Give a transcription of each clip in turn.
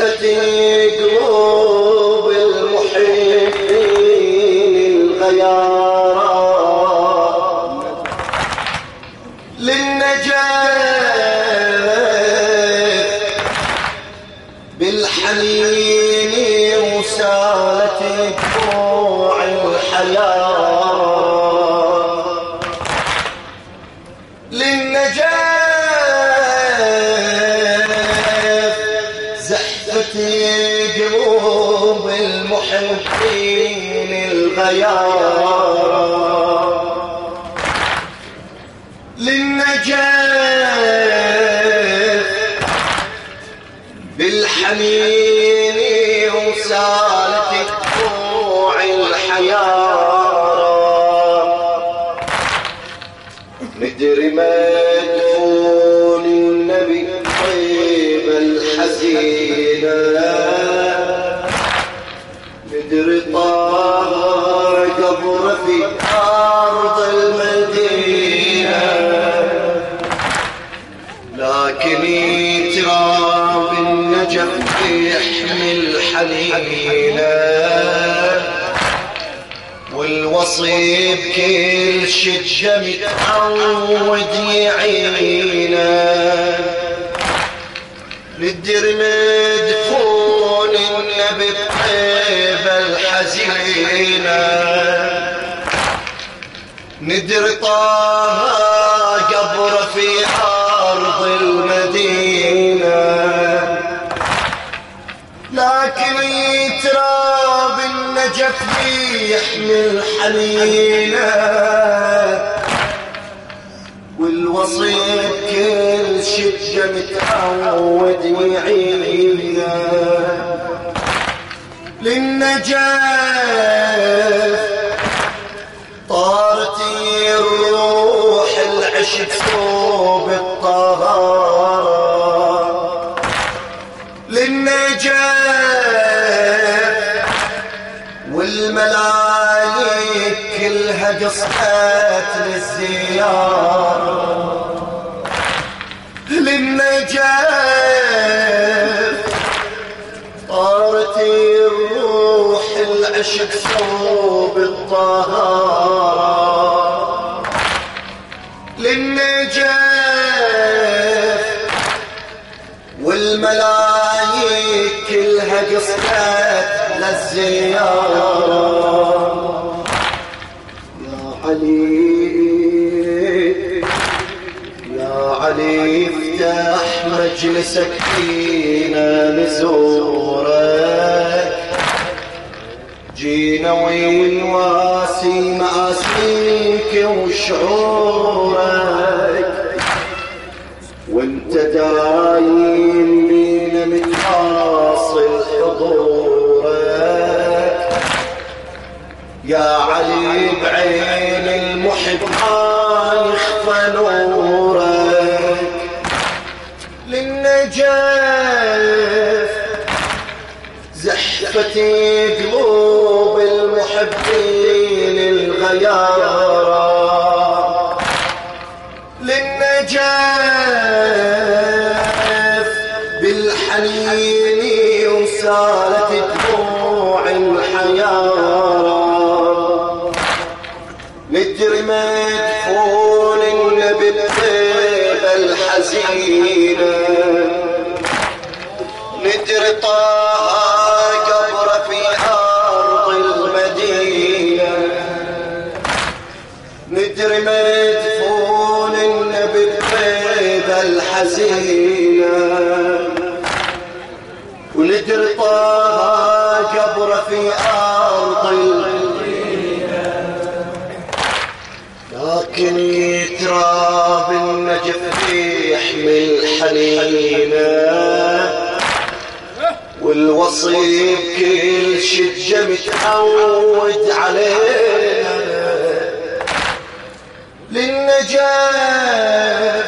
زحفتي قلوب المحبين الغيارى للنجاة بالحنين وسالت دموع الحياة للنجاة زحفتي قلوب المحبين الغيارى للنجاة بالحنين وسالت دموع الحياة ندري مدفون النبي طيب الحزينة ندري طاهر قبر في أرض المدينة لكن يتراب النجف يحمل حنينه والوصي بكل شجة متعود يعينه ندر مدفون النبي بطيب الحزينة ندر طه قبر في أرض المدينة لكن يتراب النجف يحمل حنينه والوصي بكل شجة متعود يعينه للنجاة طارتي الروح العشق ثوب الطهارة للنجاة والملايك كلها قصدت للزيارة للنجاة طارتي الروح العشق ثوب الطهارة للنجاة والملايك كلها قصدت للزيارة يا علي يا علي افتح مجلسك فينا نزورك جينا ونواسي مآسيك وشعورك وانت دايم بينا متواصل حضورك يا علي بعين المحب ما يخفى نورك للنجاة زحفتي قلوب المحبين الغيارى للنجاة بالحنين وسالت دموع الحياة ندري مدفون النبي بطيب الحزينة ندري طه قبر في أرض المدينة ندري مدفون النبي بطيب الحزينة وندري طه قبر في أرض المدينة لكن يتراب النجف يحمل حنينه والوصي بكل شجة متعود علينا للنجاة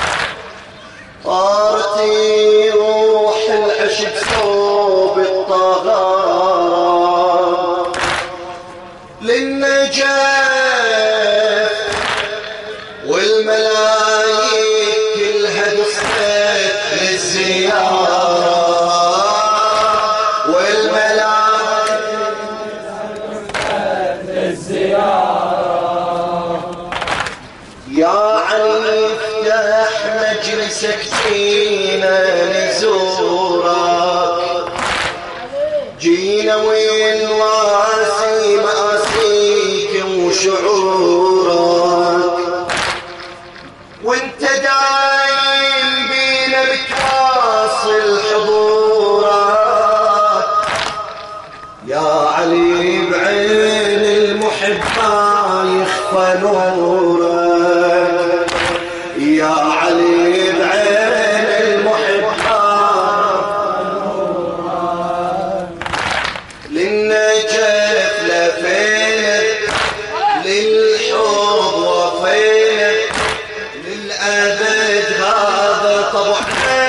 طارتي روح العشق ثوب الطهارة للنجاة والملايك كلها قصدت للزيارة جينا نزورك، جينا ونواسي مآسيك وشعورك، وانت دايم بينا متواصل حضورك. يا علي بعين المحبة يخفى نورك، يا علي بعين المحبة للنجف لفينك، للحب وفينك، للأبد هذا طبعنا.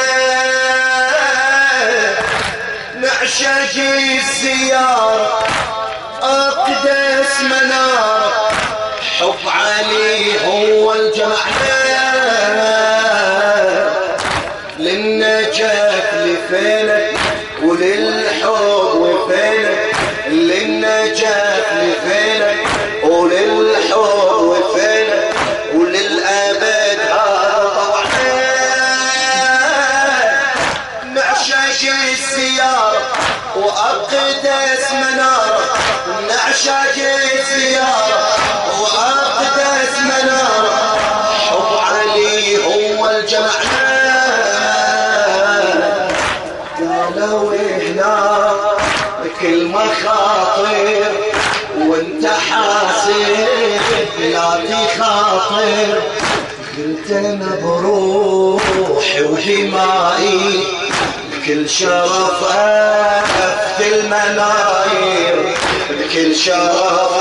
نعشق الزيارة أقدس منارة، حب علي هو الجمعنا. للنجف لفينك وللحب وفينك، للنجف لفينك وللحب وفينك، وللأبد هذا طبعنا. نعشق الزيارة وأقدس منارة، نعشق الزيارة وأقدس منارة، حب علي هو الجمعنا. قالوا هناك كل مخاطر وانت حاسب لا تخاطر، قلت انا بروحي ودمائي بكل شرف أفت المناير، بكل شرف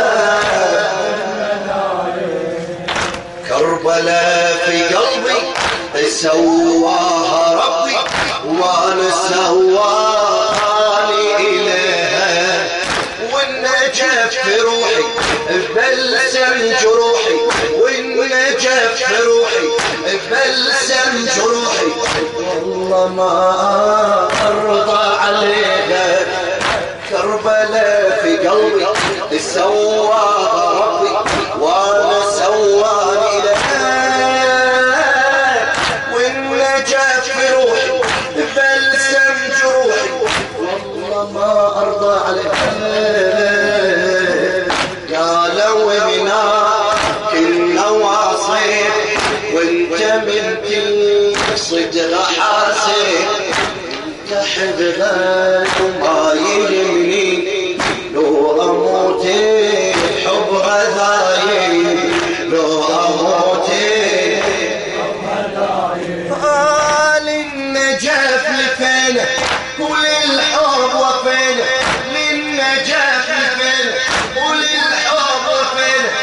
كربلاء في قلبي سواها ربي، وانا سواني إليها. والنجف في روحي بلسم جروحي، والنجف في روحي بلسم جروحي، والله ما أرضى عليها. كربلاء في قلبي سواها ربي، وانا سواني لها. والنجف في روحي بلسم جروحي، والله ما أرضى عليها. قالوا هناك النواصب وانت من كل صدغ حاسب، تحبها وما يهمني لو أموت حب غذايب، لو أموت للنجف لفينا وللحب وفينا، للنجف لفينا وللحب وفينا،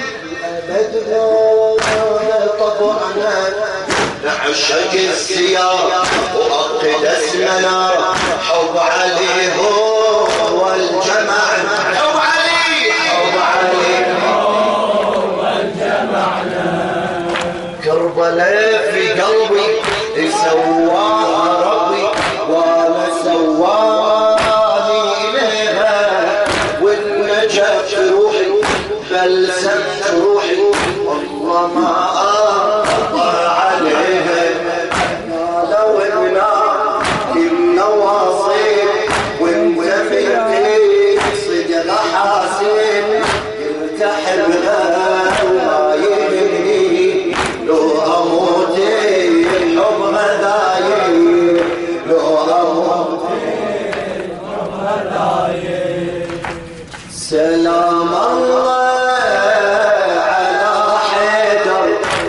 الأبد طبعنا. نعشق الزيارة وأقدس منارة، حب علي هو الجمع، حب علي، حب علي هو الجمعنا. كربلاء في قلبي سواها ربي، وانا سواني إليها. والنجف في روحي بلسم جروحي، والله ما أرضى عليها. قالوا هناك النواصب وانت في صدق حاسب، قلت أحبها وما يهمني لو أموت الحب غدايب، لو أموت الحب غدايب. سلام الله على حيدر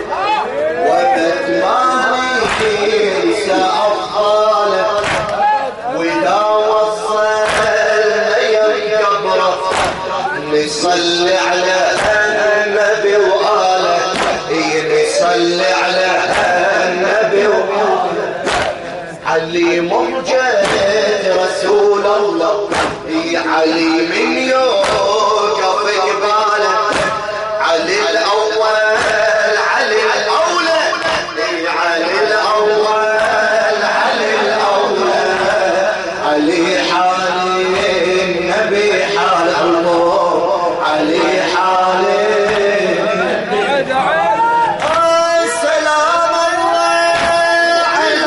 وبتماني كنسى أفضاله، وإذا وصلنا ينقبره نصلي على النبي وآله، نصلي على النبي وآله. علي مهجة رسول الله، علي من يوقف قباله، علي الأول علي الأولى، علي الأول علي الأولى، علي حال النبي حال الله، علي حال النبي. سلام الله على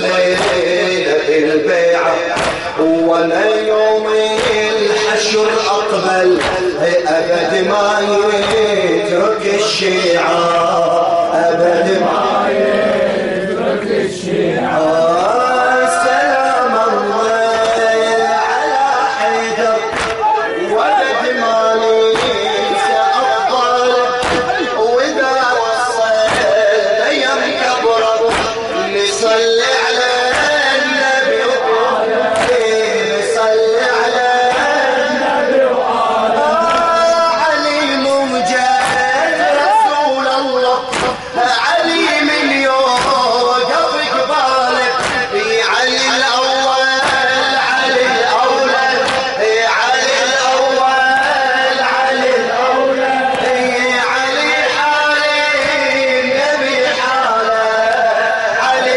الليلة بالبيعة وانا يوم الحشر اقبل ابد ما يترك الشيعة ابد ما يترك الشيعة سلام الله على حيدر وابد ما ننسى ابطاله واذا وصلنا يم كبره نصلي على النبي نصلي على النبي علي ممجد رسول الله علي من يوقف قبالك علي الاول علي الاول علي الاول علي الاول علي حالي النبي حاله علي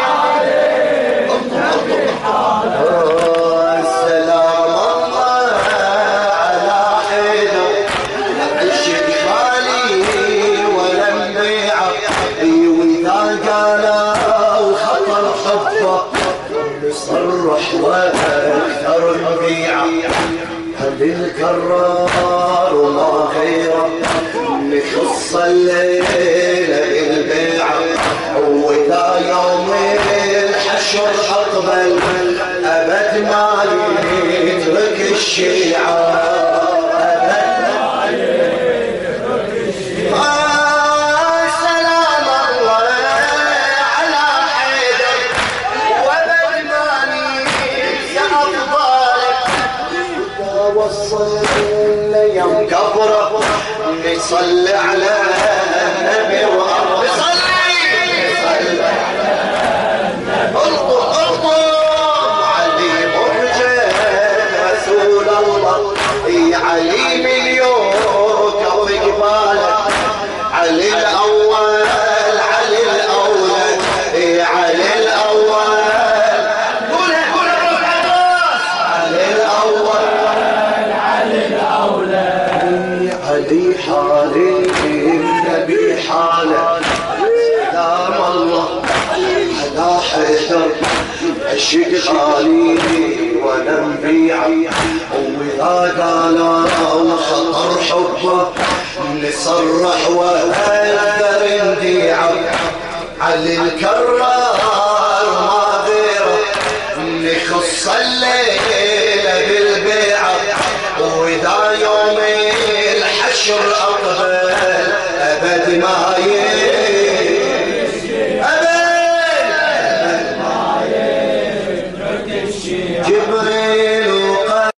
السلام الله على حيدر الشد خالي ولا نبيعه واذا قالوا خطر حبه نصرح واكثر نبيعه هل الكرار وما غيره نخص الليله بالبيعه واذا يوم الحشر اقبل ابد ما يترك الشيعه ابد ما يترك الشيعه سلام الله على حيدر وابد ما ننسى افضالك اذا وصلنا يوم كبره نصلي على النبي وارض صلي على علي مرجع رسول الله علي مليون كف قبالك علي الاول علي الاول علي الاول قولها علي الاول علي الاول علي حالي النبي حاله سلام الله على حيدر الشق خالي وانا نبيعه واذا قالوا خطر حبه نصرح واقدر نديعه علي الكرار ما غيره نخص الليله بالبيعه واذا يوم الحشر